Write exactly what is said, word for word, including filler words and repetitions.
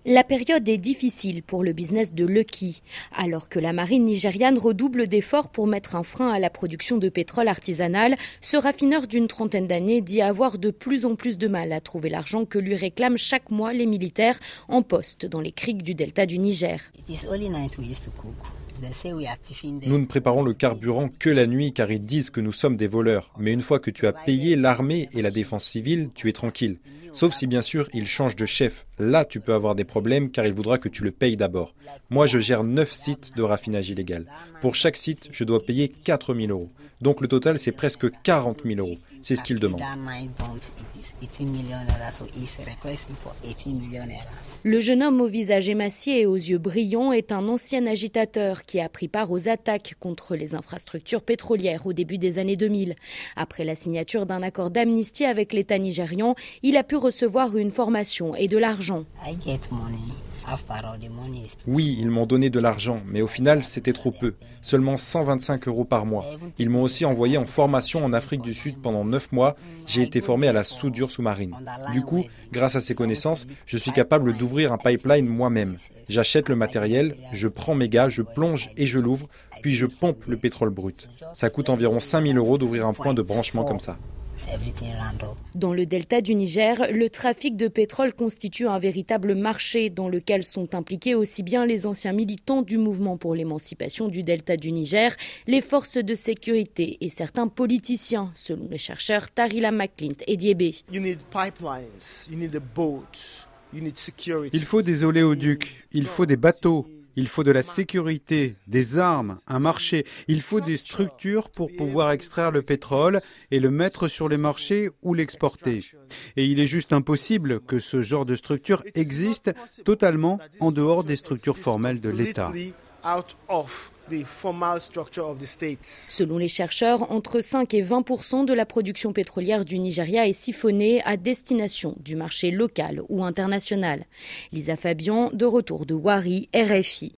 La période est difficile pour le business de Lucky. Alors que la marine nigériane redouble d'efforts pour mettre un frein à la production de pétrole artisanal, ce raffineur d'une trentaine d'années dit avoir de plus en plus de mal à trouver l'argent que lui réclament chaque mois les militaires en poste dans les criques du delta du Niger. Nous ne préparons le carburant que la nuit car ils disent que nous sommes des voleurs. Mais une fois que tu as payé l'armée et la défense civile, tu es tranquille. Sauf si bien sûr il change de chef. Là tu peux avoir des problèmes car il voudra que tu le payes d'abord. Moi je gère neuf sites de raffinage illégal. Pour chaque site je dois payer quatre mille euros. Donc le total c'est presque quarante mille euros. C'est ce qu'il demande. Le jeune homme au visage émacié et aux yeux brillants est un ancien agitateur qui a pris part aux attaques contre les infrastructures pétrolières au début des années deux mille. Après la signature d'un accord d'amnistie avec l'État nigérian, il a pu recevoir une formation et de l'argent. Oui, ils m'ont donné de l'argent, mais au final, c'était trop peu. Seulement cent vingt-cinq euros par mois. Ils m'ont aussi envoyé en formation en Afrique du Sud pendant neuf mois. J'ai été formé à la soudure sous-marine. Du coup, grâce à ces connaissances, je suis capable d'ouvrir un pipeline moi-même. J'achète le matériel, je prends mes gars, je plonge et je l'ouvre, puis je pompe le pétrole brut. Ça coûte environ cinq mille euros d'ouvrir un point de branchement comme ça. Dans le delta du Niger, le trafic de pétrole constitue un véritable marché dans lequel sont impliqués aussi bien les anciens militants du mouvement pour l'émancipation du delta du Niger, les forces de sécurité et certains politiciens, selon les chercheurs Tarila McClint et Diébé. Il faut des oléoducs, il faut des bateaux. Il faut de la sécurité, des armes, un marché. Il faut des structures pour pouvoir extraire le pétrole et le mettre sur les marchés ou l'exporter. Et il est juste impossible que ce genre de structure existe totalement en dehors des structures formelles de l'État. Selon les chercheurs, entre cinq et vingt pour cent de la production pétrolière du Nigeria est siphonnée à destination du marché local ou international. Lisa Fabian, de retour de Wari, R F I.